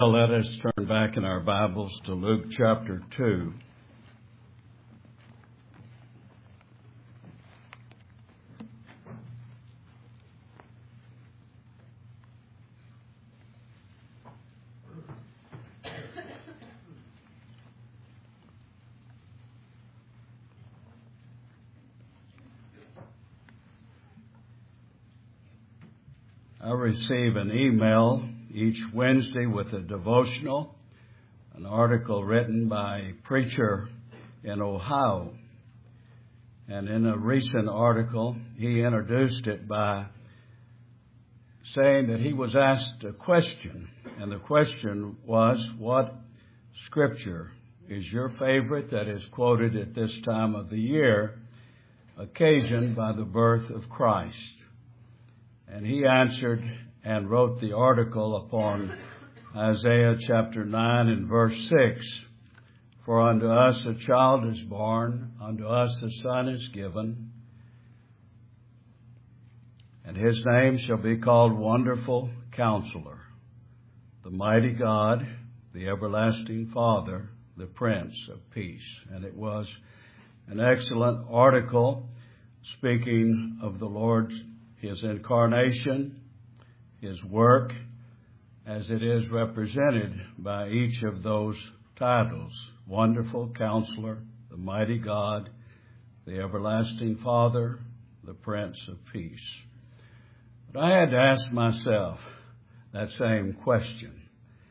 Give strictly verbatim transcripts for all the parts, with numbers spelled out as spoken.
Let us turn back in our Bibles to Luke chapter two. I receive an email each Wednesday with a devotional, an article written by a preacher in Ohio. And in a recent article, he introduced it by saying that he was asked a question. And the question was, what scripture is your favorite that is quoted at this time of the year, occasioned by the birth of Christ? And he answered and wrote the article upon Isaiah chapter nine and verse six. For unto us a child is born, unto us a son is given, and his name shall be called Wonderful Counselor, the Mighty God, the Everlasting Father, the Prince of Peace. And it was an excellent article speaking of the Lord's His incarnation, His work, as it is represented by each of those titles: Wonderful Counselor, the Mighty God, the Everlasting Father, the Prince of Peace. But I had to ask myself that same question.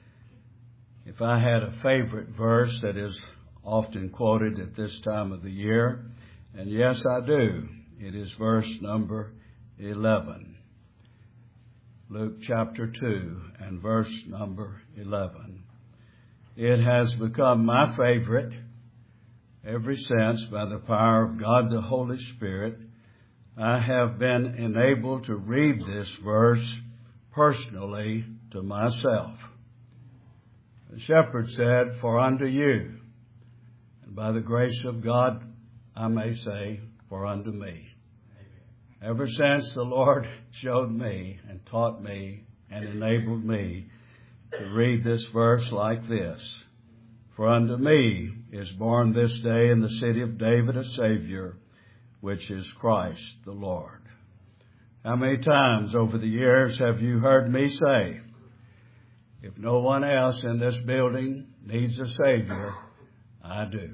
If I had a favorite verse that is often quoted at this time of the year, and yes, I do, it is verse number eleven. Luke chapter two and verse number eleven. It has become my favorite ever since, by the power of God the Holy Spirit, I have been enabled to read this verse personally to myself. The shepherd said, for unto you, and by the grace of God, I may say, for unto me. Ever since the Lord showed me and taught me and enabled me to read this verse like this: For unto me is born this day in the city of David a Savior, which is Christ the Lord. How many times over the years have you heard me say, if no one else in this building needs a Savior, I do.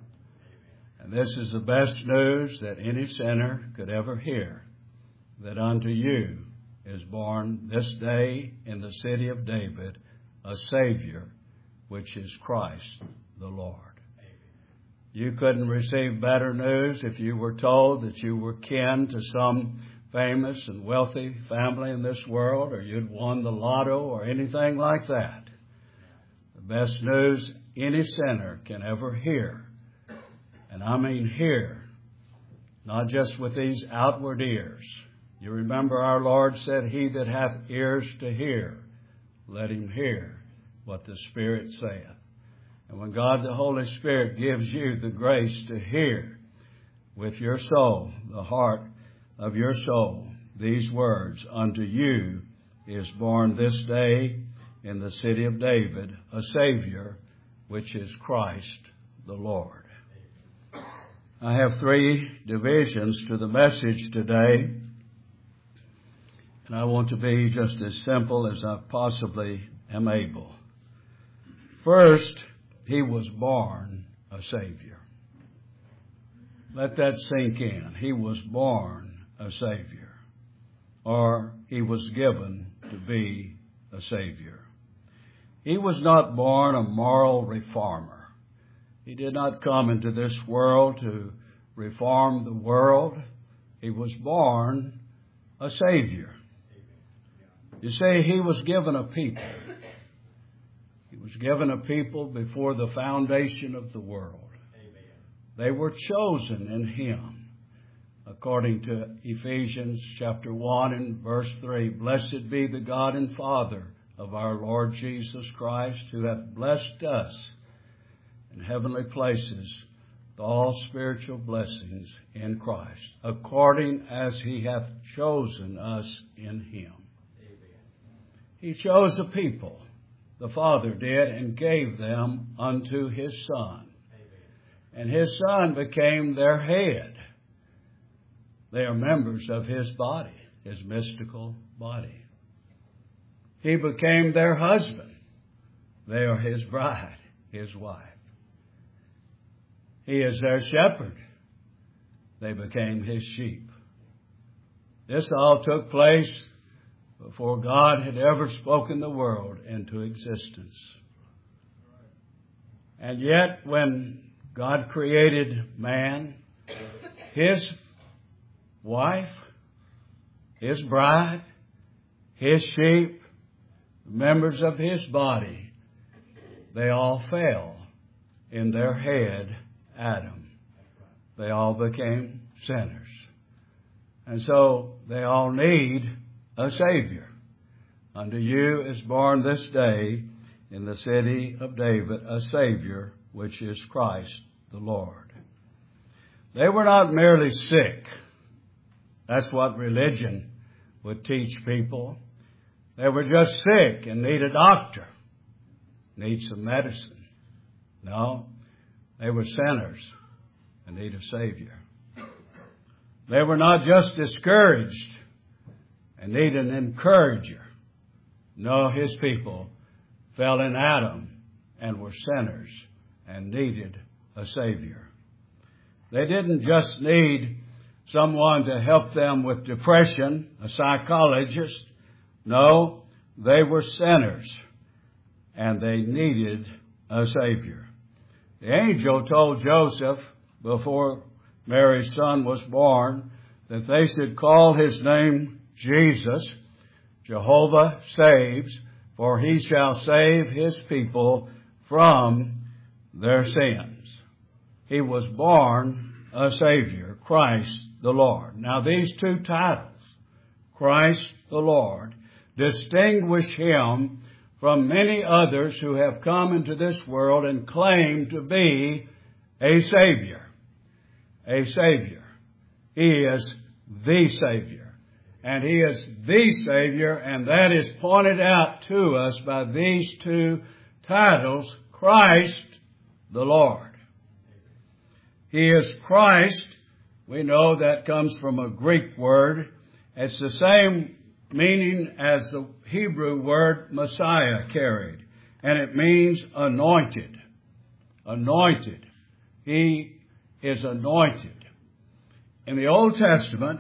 And this is the best news that any sinner could ever hear, that unto you is born this day in the city of David a Savior, which is Christ the Lord. You couldn't receive better news if you were told that you were kin to some famous and wealthy family in this world, or you'd won the lotto or anything like that. The best news any sinner can ever hear, and I mean hear, not just with these outward ears. You remember our Lord said, he that hath ears to hear, let him hear what the Spirit saith. And when God the Holy Spirit gives you the grace to hear with your soul, the heart of your soul, these words, unto you is born this day in the city of David a Savior, which is Christ the Lord. I have three divisions to the message today, and I want to be just as simple as I possibly am able. First, he was born a Savior. Let that sink in. He was born a Savior, or he was given to be a Savior. He was not born a moral reformer. He did not come into this world to reform the world. He was born a Savior. You see, he was given a people. He was given a people before the foundation of the world. They were chosen in him. According to Ephesians chapter one and verse three, blessed be the God and Father of our Lord Jesus Christ, who hath blessed us in heavenly places with all spiritual blessings in Christ, according as he hath chosen us in him. Amen. He chose a people, the Father did, and gave them unto His Son. And His Son became their head. They are members of His body, His mystical body. He became their husband. They are His bride, His wife. He is their shepherd. They became His sheep. This all took place before God had ever spoken the world into existence. And yet, when God created man, His wife, His bride, His sheep, members of His body, they all fell in their head, Adam. They all became sinners. And so they all need a Savior. Unto you is born this day in the city of David a Savior, which is Christ the Lord. They were not merely sick. That's what religion would teach people. They were just sick and need a doctor, need some medicine. No, they were sinners and need a Savior. They were not just discouraged and need an encourager. No, His people fell in Adam and were sinners and needed a Savior. They didn't just need someone to help them with depression, a psychologist. No, they were sinners and they needed a Savior. The angel told Joseph before Mary's son was born that they should call His name Jesus. Jehovah saves, for He shall save His people from their sins. He was born a Savior, Christ the Lord. Now these two titles, Christ the Lord, distinguish Him from many others who have come into this world and claim to be a Savior. A Savior. He is the Savior. And He is the Savior, and that is pointed out to us by these two titles, Christ the Lord. He is Christ. We know that comes from a Greek word. It's the same meaning as the Hebrew word Messiah carried. And it means anointed. Anointed. He is anointed. In the Old Testament,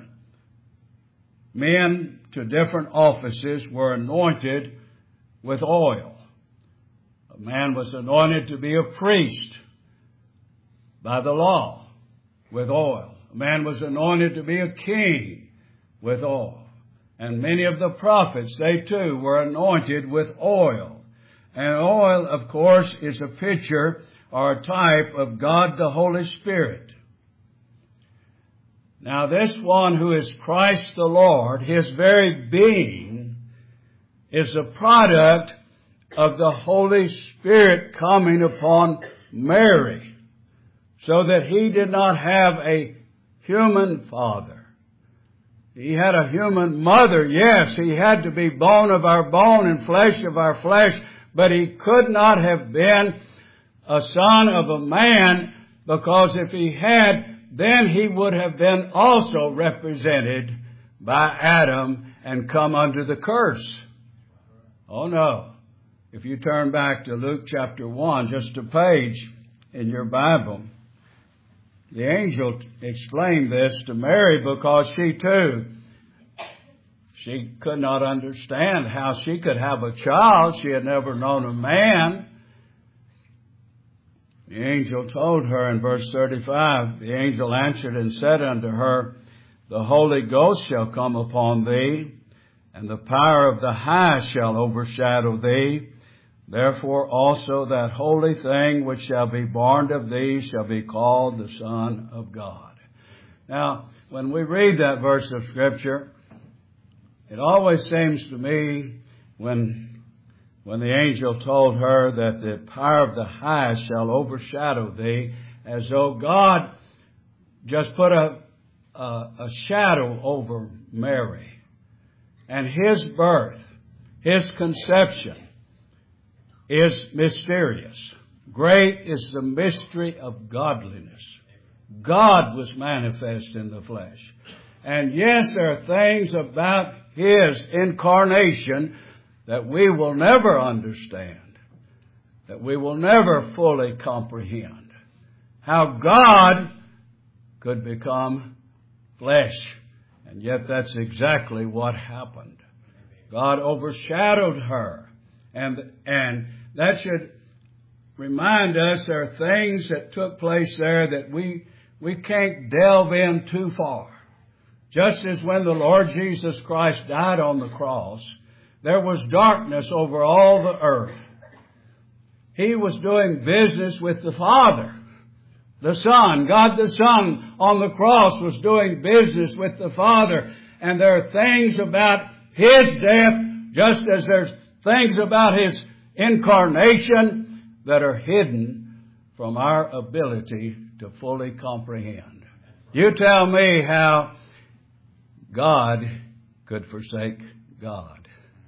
men to different offices were anointed with oil. A man was anointed to be a priest by the law with oil. A man was anointed to be a king with oil. And many of the prophets, they too were anointed with oil. And oil, of course, is a picture or a type of God the Holy Spirit. Now this one who is Christ the Lord, His very being is a product of the Holy Spirit coming upon Mary, so that He did not have a human father. He had a human mother. Yes, He had to be bone of our bone and flesh of our flesh, but He could not have been a son of a man, because if He had, then He would have been also represented by Adam and come under the curse. Oh no. If you turn back to Luke chapter one, just a page in your Bible, the angel explained this to Mary because she too, she could not understand how she could have a child. She had never known a man. The angel told her in verse thirty-five, the angel answered and said unto her, the Holy Ghost shall come upon thee, and the power of the highest shall overshadow thee. Therefore also that holy thing which shall be born of thee shall be called the Son of God. Now, when we read that verse of Scripture, it always seems to me when When the angel told her that the power of the highest shall overshadow thee, as though God just put a, a, a shadow over Mary. And His birth, His conception, is mysterious. Great is the mystery of godliness. God was manifest in the flesh. And yes, there are things about His incarnation that we will never understand, that we will never fully comprehend. How God could become flesh. And yet that's exactly what happened. God overshadowed her. And, and that should remind us there are things that took place there that we, we can't delve in too far. Just as when the Lord Jesus Christ died on the cross, there was darkness over all the earth. He was doing business with the Father. The Son, God the Son on the cross was doing business with the Father. And there are things about His death, just as there's things about His incarnation that are hidden from our ability to fully comprehend. You tell me how God could forsake God.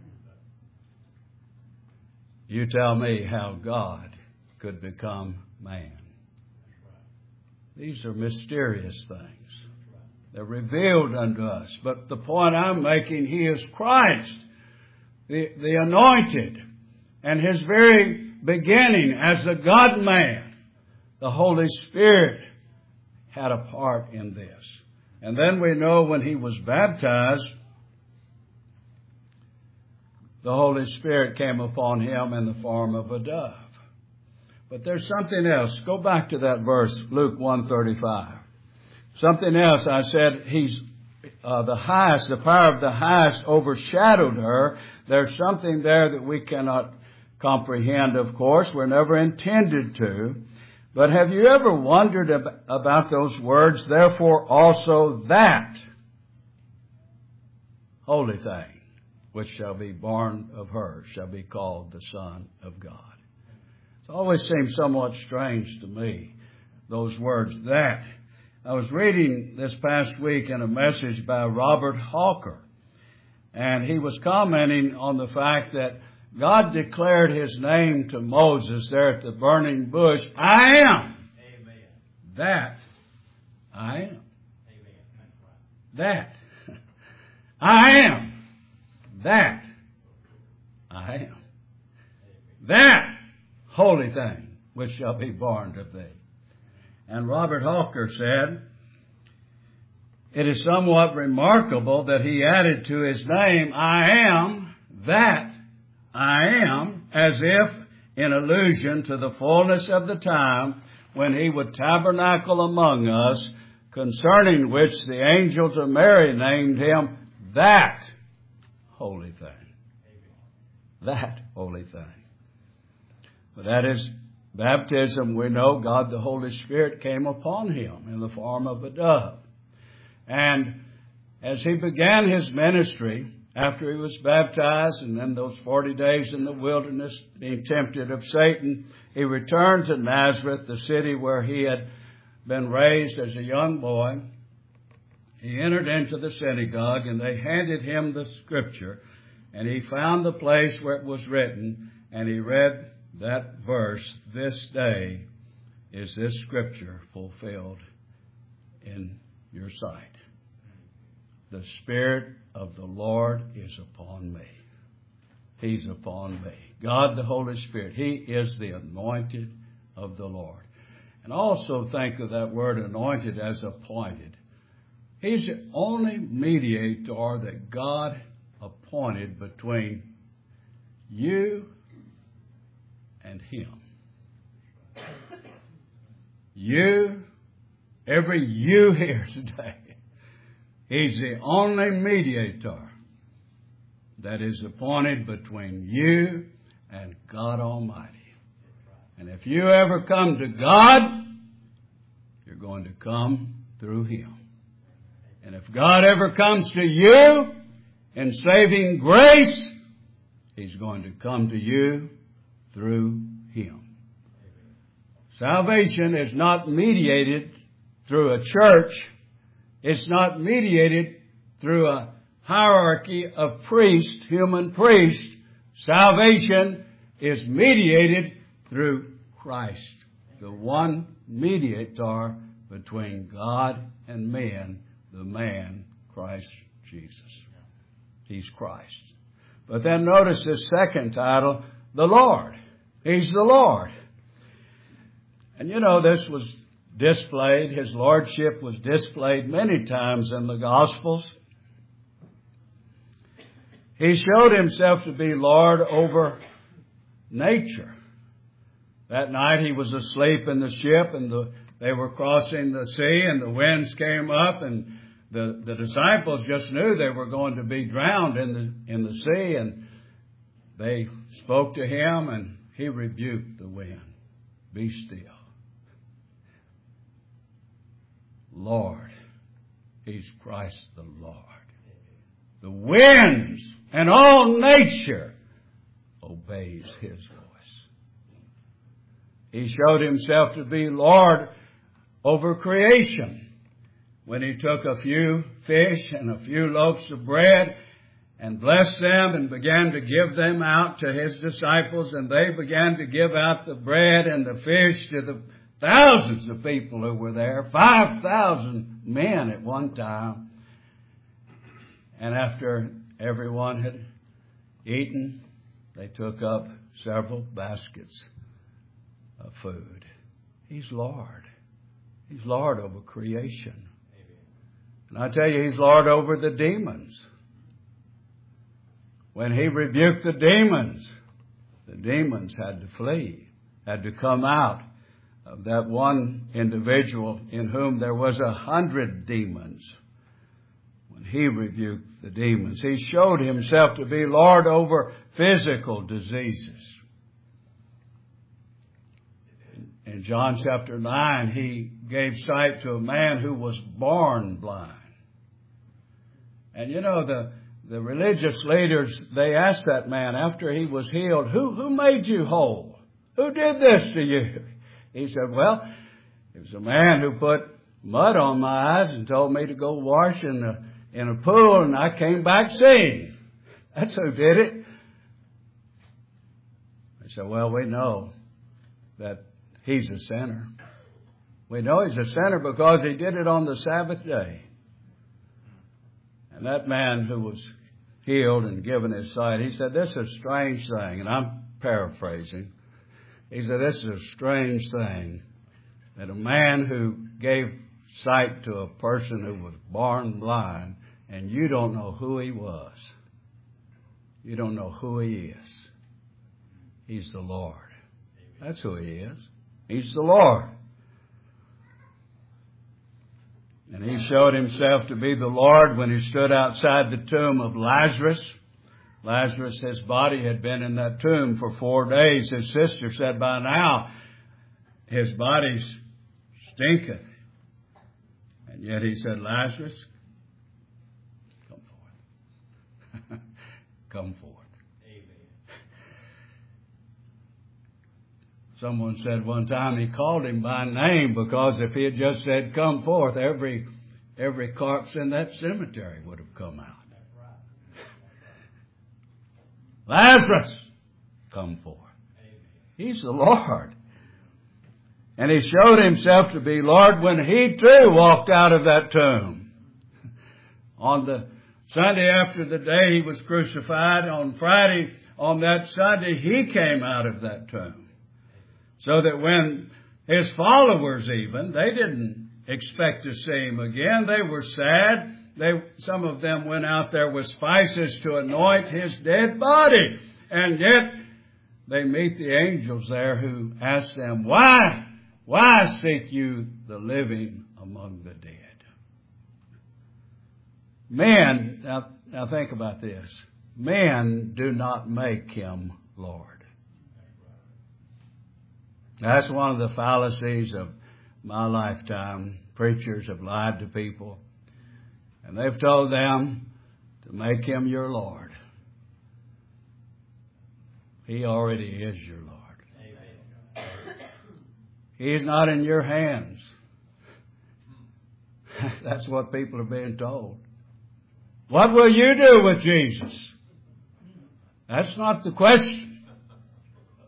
You tell me how God could become man. These are mysterious things. They're revealed unto us. But the point I'm making, He is Christ, the, the anointed, and His very beginning as the God-man. The Holy Spirit had a part in this. And then we know when He was baptized, the Holy Spirit came upon Him in the form of a dove. But there's something else. Go back to that verse, Luke one thirty-five. Something else. I said He's uh, the highest, the power of the highest overshadowed her. There's something there that we cannot comprehend, of course. We're never intended to. But have you ever wondered ab- about those words, therefore also that holy thing which shall be born of her shall be called the Son of God. It's always seemed somewhat strange to me, those words, that. I was reading this past week in a message by Robert Hawker, and he was commenting on the fact that God declared His name to Moses there at the burning bush, I am. Amen. That I am. Amen. That I am. That I am. That holy thing which shall be born of thee. And Robert Hawker said, it is somewhat remarkable that he added to his name, I am, that I am, as if in allusion to the fullness of the time when He would tabernacle among us, concerning which the angel to Mary named Him that holy thing. That holy thing. But at His baptism, we know God the Holy Spirit came upon Him in the form of a dove. And as He began His ministry, after He was baptized and then those forty days in the wilderness being tempted of Satan, He returned to Nazareth, the city where He had been raised as a young boy. He entered into the synagogue and they handed Him the scripture, and He found the place where it was written, and He read that verse, this day is this scripture fulfilled in your sight. The Spirit of the Lord is upon me. He's upon me. God the Holy Spirit. He is the anointed of the Lord. And also think of that word anointed as appointed. He's the only mediator that God appointed between you and Him. You, every you here today, He's the only mediator that is appointed between you and God Almighty. And if you ever come to God, you're going to come through Him. And if God ever comes to you in saving grace, He's going to come to you through Him. Salvation is not mediated through a church. It's not mediated through a hierarchy of priests, human priests. Salvation is mediated through Christ, the one mediator between God and men, the man, Christ Jesus. He's Christ. But then notice this second title, the Lord. He's the Lord. And you know, this was displayed, His Lordship was displayed many times in the Gospels. He showed Himself to be Lord over nature. That night He was asleep in the ship, and the, they were crossing the sea, and the winds came up, and the, the disciples just knew they were going to be drowned in the, in the sea, and they spoke to Him, and He rebuked the wind. Be still. Lord. He's Christ the Lord. The winds and all nature obeys His voice. He showed Himself to be Lord over creation when He took a few fish and a few loaves of bread and blessed them and began to give them out to His disciples, and they began to give out the bread and the fish to the thousands of people who were there, five thousand men at one time. And after everyone had eaten, they took up several baskets of food. He's Lord. He's Lord over creation. And I tell you, He's Lord over the demons. When He rebuked the demons, the demons had to flee, had to come out of that one individual in whom there was a hundred demons. When He rebuked the demons, He showed Himself to be Lord over physical diseases. In John chapter nine, He gave sight to a man who was born blind. And you know, the, the religious leaders, they asked that man after he was healed, who, who made you whole? Who did this to you? He said, well, it was a man who put mud on my eyes and told me to go wash in a, in a pool, and I came back seeing. That's who did it. I said, well, we know that he's a sinner. We know he's a sinner because he did it on the Sabbath day. And that man who was healed and given his sight, he said, this is a strange thing. And I'm paraphrasing. He said, this is a strange thing that a man who gave sight to a person who was born blind, and you don't know who he was. You don't know who he is. He's the Lord. That's who He is. He's the Lord. And He showed Himself to be the Lord when He stood outside the tomb of Lazarus. Lazarus, his body had been in that tomb for four days. His sister said, by now, his body stinketh. And yet He said, Lazarus, come forth. Come forth. Amen. Someone said one time He called him by name because if He had just said, come forth, every, every corpse in that cemetery would have come out. Lazarus, come forth. He's the Lord. And He showed Himself to be Lord when He too walked out of that tomb. On the Sunday after the day He was crucified, on Friday, on that Sunday, He came out of that tomb. So that when His followers even, they didn't expect to see Him again. They were sad. They, some of them went out there with spices to anoint His dead body. And yet they meet the angels there who ask them, why, why seek you the living among the dead? Men, now, now think about this. Men do not make Him Lord. That's one of the fallacies of my lifetime. Preachers have lied to people. And they've told them to make Him your Lord. He already is your Lord. Amen. He's not in your hands. That's what people are being told. What will you do with Jesus? That's not the question.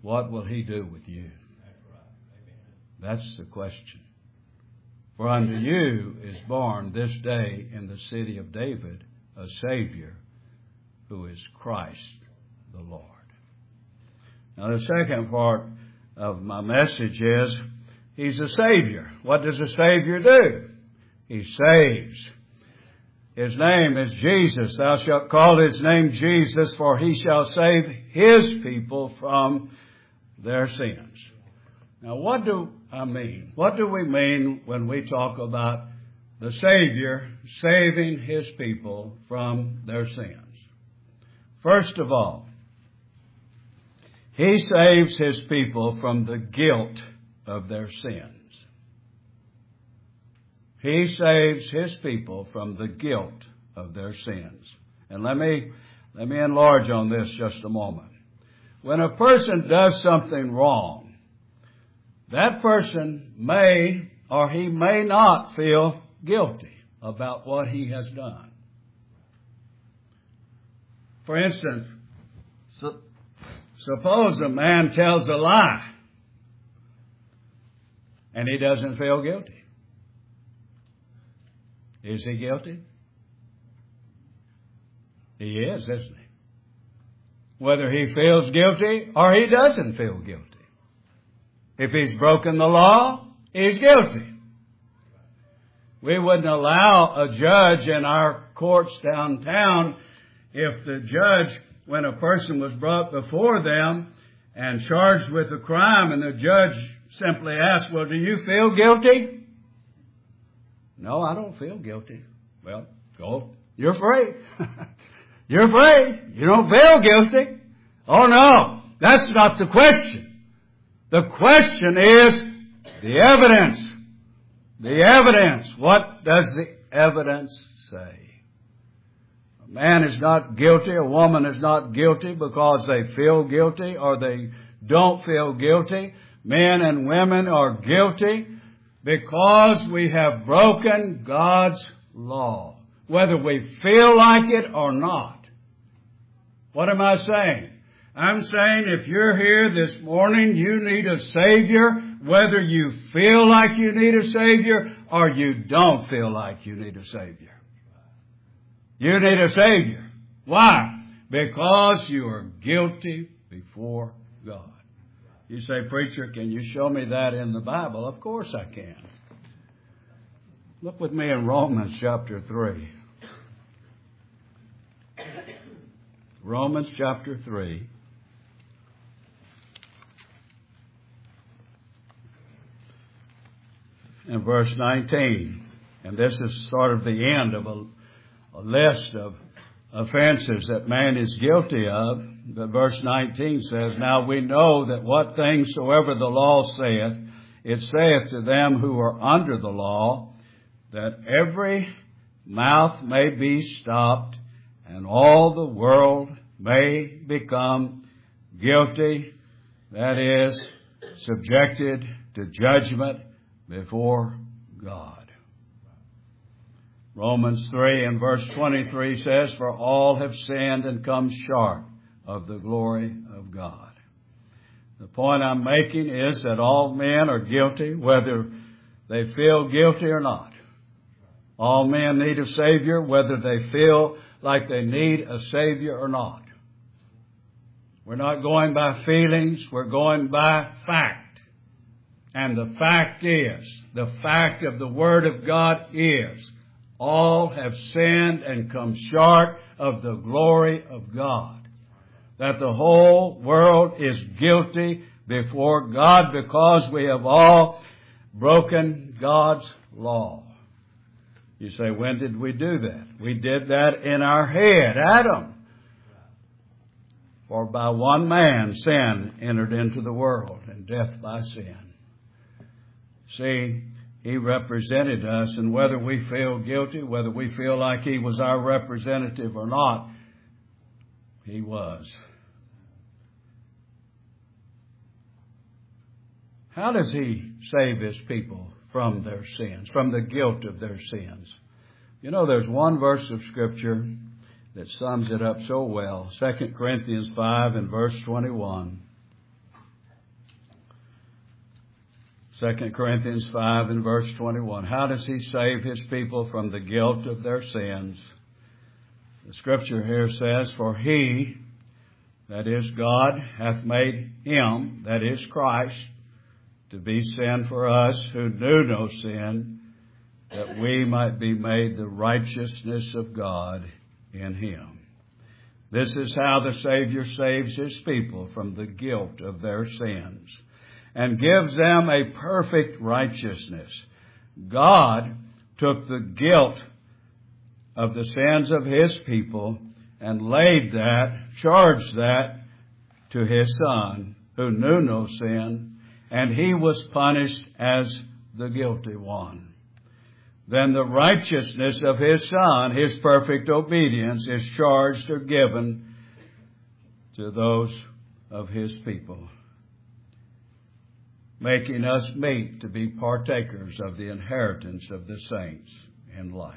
what will He do with you? That's the question. For unto you is born this day in the city of David a Savior, who is Christ the Lord. Now the second part of my message is, He's a Savior. What does a Savior do? He saves. His name is Jesus. Thou shalt call His name Jesus, for He shall save His people from their sins. Now what do I mean? What do we mean when we talk about the Savior saving His people from their sins? First of all, He saves His people from the guilt of their sins. He saves His people from the guilt of their sins. And let me, let me enlarge on this just a moment. When a person does something wrong, that person may or he may not feel guilty about what he has done. For instance, so, suppose a man tells a lie and he doesn't feel guilty. Is he guilty? He is, isn't he? Whether he feels guilty or he doesn't feel guilty. If he's broken the law, he's guilty. We wouldn't allow a judge in our courts downtown if the judge, when a person was brought before them and charged with a crime, and the judge simply asked, well, do you feel guilty? No, I don't feel guilty. Well, go. You're free. You're free. You don't feel guilty. Oh, no. That's not the question. The question is the evidence. The evidence. What does the evidence say? A man is not guilty. A woman is not guilty because they feel guilty or they don't feel guilty. Men and women are guilty because we have broken God's law, whether we feel like it or not. What am I saying? I'm saying if you're here this morning, you need a Savior, whether you feel like you need a Savior or you don't feel like you need a Savior. You need a Savior. Why? Because you are guilty before God. You say, preacher, can you show me that in the Bible? Of course I can. Look with me in Romans chapter three. Romans chapter three. And verse nineteen. And this is sort of the end of a, a list of offenses that man is guilty of. But verse nineteen says, now we know that what things soever the law saith, it saith to them who are under the law, that every mouth may be stopped, and all the world may become guilty, that is, subjected to judgment before God. Romans three and verse twenty-three says, for all have sinned and come short of the glory of God. The point I'm making is that all men are guilty, whether they feel guilty or not. All men need a Savior, whether they feel like they need a Savior or not. We're not going by feelings, we're going by fact. And the fact is, the fact of the Word of God is, all have sinned and come short of the glory of God. That the whole world is guilty before God because we have all broken God's law. You say, when did we do that? We did that in our head, Adam. For by one man sin entered into the world, and death by sin. See, He represented us, and whether we feel guilty, whether we feel like He was our representative or not, He was. How does He save His people from their sins, from the guilt of their sins? You know, there's one verse of Scripture that sums it up so well. Second Corinthians five and verse twenty-one. Second Corinthians five and verse twenty-one. How does he save his people from the guilt of their sins? The scripture here says, for he, that is God, hath made him, that is Christ, to be sin for us who knew no sin, that we might be made the righteousness of God in him. This is how the Savior saves his people from the guilt of their sins and gives them a perfect righteousness. God took the guilt of the sins of his people and laid that, charged that to his Son, who knew no sin, and he was punished as the guilty one. Then the righteousness of his Son, his perfect obedience, is charged or given to those of his people, making us meet to be partakers of the inheritance of the saints in light.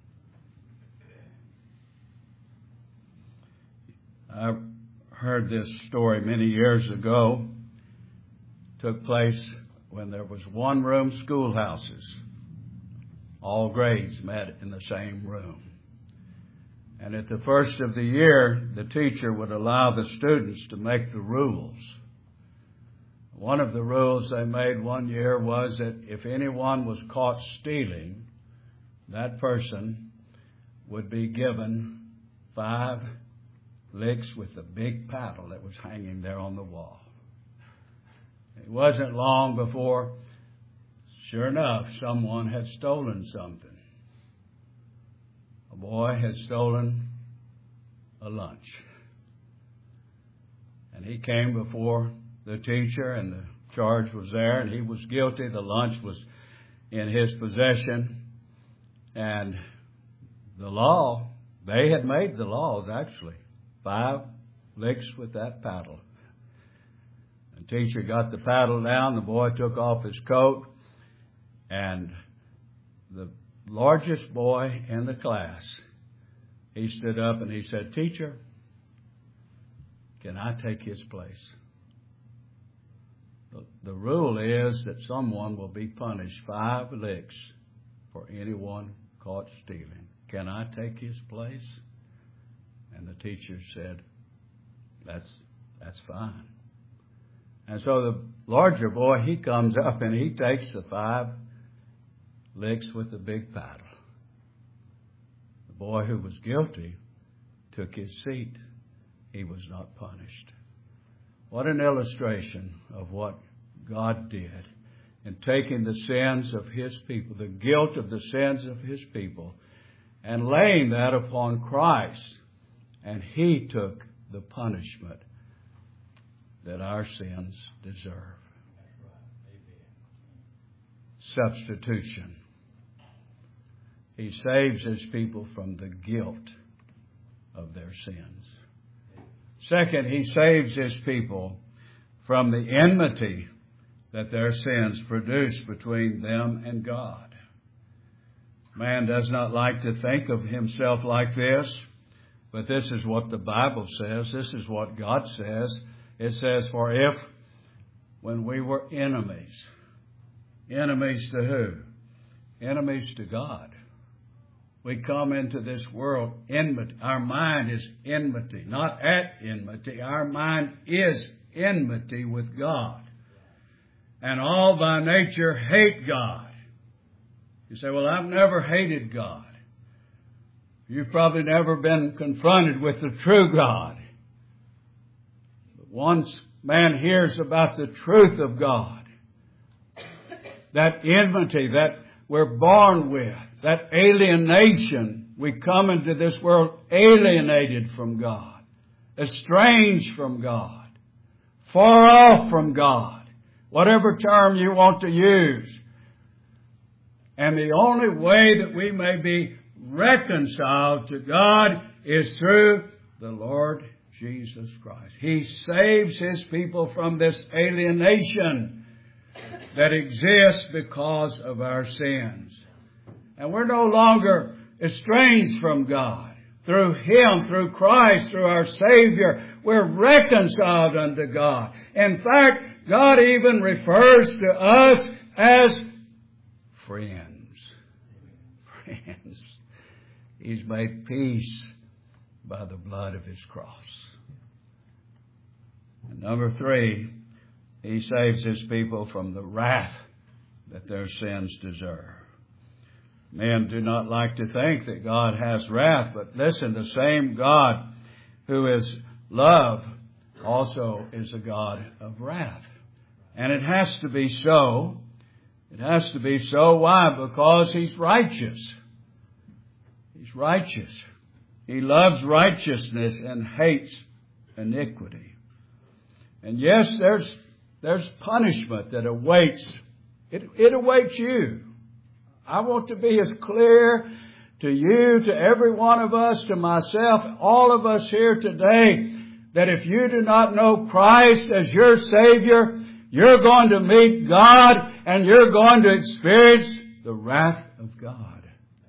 I heard this story many years ago. It took place when there was one-room schoolhouses. All grades met in the same room. And at the first of the year, the teacher would allow the students to make the rules. One of the rules they made one year was that if anyone was caught stealing, that person would be given five licks with the big paddle that was hanging there on the wall. It wasn't long before, sure enough, someone had stolen something. A boy had stolen a lunch. And he came before the teacher, and the charge was there, and he was guilty. The lunch was in his possession. And the law, they had made the laws, actually. Five licks with that paddle. The teacher got the paddle down. The boy took off his coat. And the largest boy in the class, he stood up and he said, "Teacher, can I take his place?" The, the rule is that someone will be punished five licks for anyone caught stealing. Can I take his place? And the teacher said, that's that's fine. And so the larger boy, he comes up and he takes the five licks with the big paddle. The boy who was guilty took his seat. He was not punished. What an illustration of what God did in taking the sins of his people, the guilt of the sins of his people, and laying that upon Christ. And he took the punishment that our sins deserve. Substitution. He saves his people from the guilt of their sins. Second, he saves his people from the enmity that their sins produce between them and God. Man does not like to think of himself like this, but this is what the Bible says. This is what God says. It says, for if, when we were enemies, enemies to who? Enemies to God. We come into this world enmity. Our mind is enmity, not at enmity. Our mind is enmity with God. And all by nature hate God. You say, well, I've never hated God. You've probably never been confronted with the true God. But once man hears about the truth of God, that enmity that we're born with, that alienation, we come into this world alienated from God, estranged from God, far off from God, whatever term you want to use. And the only way that we may be reconciled to God is through the Lord Jesus Christ. He saves his people from this alienation that exists because of our sins. And we're no longer estranged from God. Through him, through Christ, through our Savior, we're reconciled unto God. In fact, God even refers to us as friends. Friends. He's made peace by the blood of His cross. And number three, He saves His people from the wrath that their sins deserve. Men do not like to think that God has wrath, but listen, the same God who is love also is a God of wrath. And it has to be so. It has to be so. Why? Because He's righteous. He's righteous. He loves righteousness and hates iniquity. And yes, there's there's punishment that awaits. It, it awaits you. I want to be as clear to you, to every one of us, to myself, all of us here today, that if you do not know Christ as your Savior, you're going to meet God and you're going to experience the wrath of God.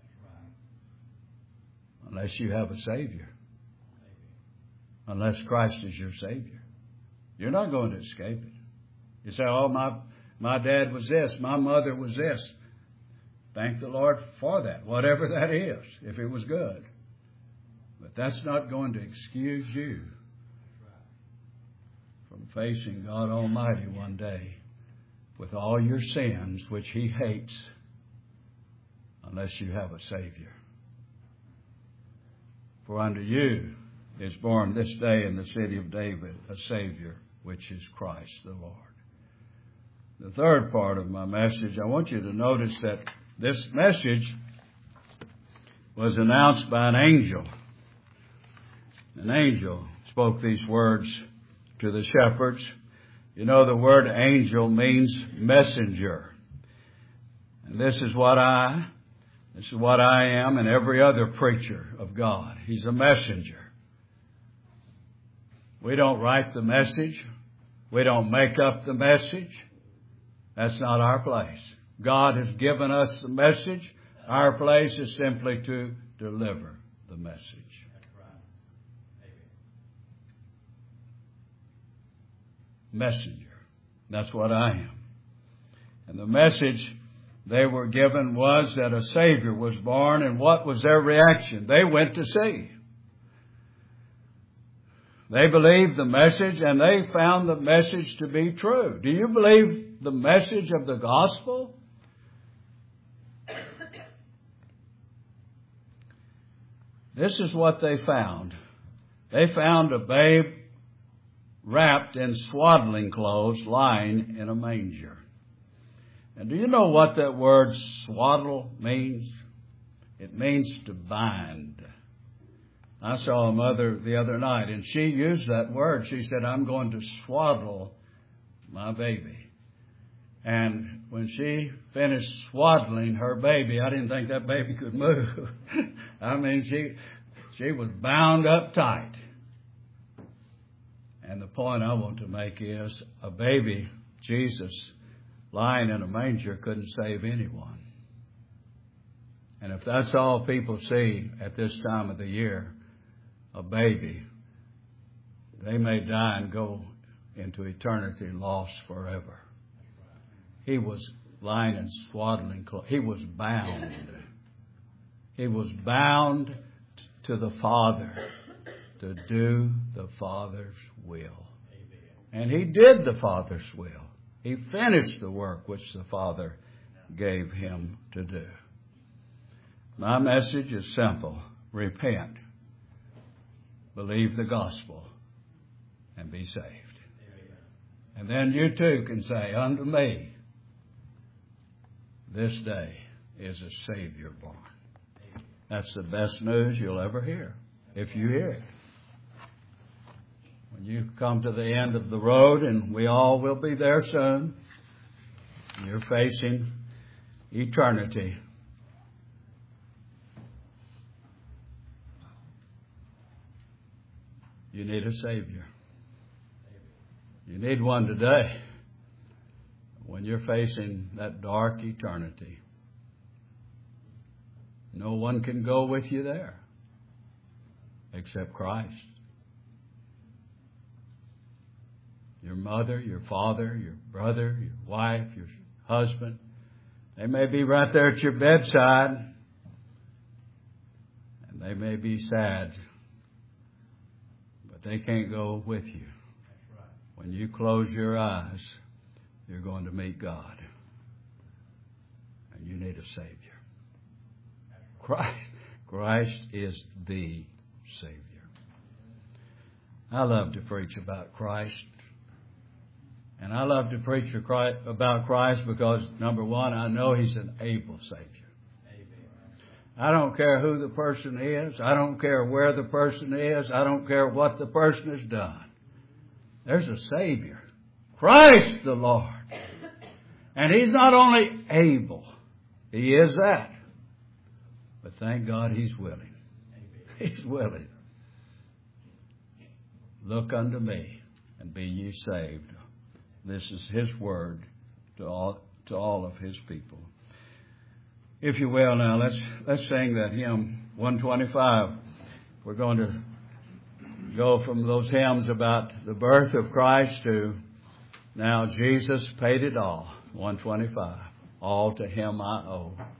Unless you have a Savior. Unless Christ is your Savior. You're not going to escape it. You say, oh, my, my dad was this, my mother was this. Thank the Lord for that, whatever that is, if it was good. But that's not going to excuse you from facing God Almighty one day with all your sins, which He hates, unless you have a Savior. For unto you is born this day in the city of David a Savior, which is Christ the Lord. The third part of my message, I want you to notice that this message was announced by an angel. An angel spoke these words to the shepherds. You know, the word angel means messenger. And this is what I, this is what I am and every other preacher of God. He's a messenger. We don't write the message. We don't make up the message. That's not our place. God has given us the message. Our place is simply to deliver the message. Messenger. That's what I am. And the message they were given was that a Savior was born, and what was their reaction? They went to see. They believed the message, and they found the message to be true. Do you believe the message of the gospel? This is what they found. They found a babe wrapped in swaddling clothes lying in a manger. And do you know what that word swaddle means? It means to bind. I saw a mother the other night, and she used that word. She said, I'm going to swaddle my baby. And when she finished swaddling her baby, I didn't think that baby could move. I mean, she she was bound up tight. And the point I want to make is a baby, Jesus, lying in a manger couldn't save anyone. And if that's all people see at this time of the year, a baby, they may die and go into eternity lost forever. He was lying in swaddling clothes. He was bound. He was bound to the Father to do the Father's will. And He did the Father's will. He finished the work which the Father gave Him to do. My message is simple. Repent. Believe the gospel. And be saved. And then you too can say unto me, this day is a Savior born. That's the best news you'll ever hear, if you hear it. When you come to the end of the road, and we all will be there soon, and you're facing eternity, you need a Savior. You need one today. When you're facing that dark eternity, no one can go with you there except Christ. your mother, your father, your brother, your wife, your husband. They may be right there at your bedside, and they may be sad, but they can't go with you. When you close your eyes, you're going to meet God. And you need a Savior. Christ, Christ is the Savior. I love to preach about Christ. And I love to preach about Christ because, number one, I know He's an able Savior. I don't care who the person is. I don't care where the person is. I don't care what the person has done. There's a Savior, Christ the Lord. And He's not only able, He is that. But thank God He's willing. He's willing. Look unto me and be ye saved. This is His word to all to all of His people. If you will now, let's let's sing that hymn one twenty-five. We're going to go from those hymns about the birth of Christ to now Jesus paid it all. one twenty-five. All to Him I owe.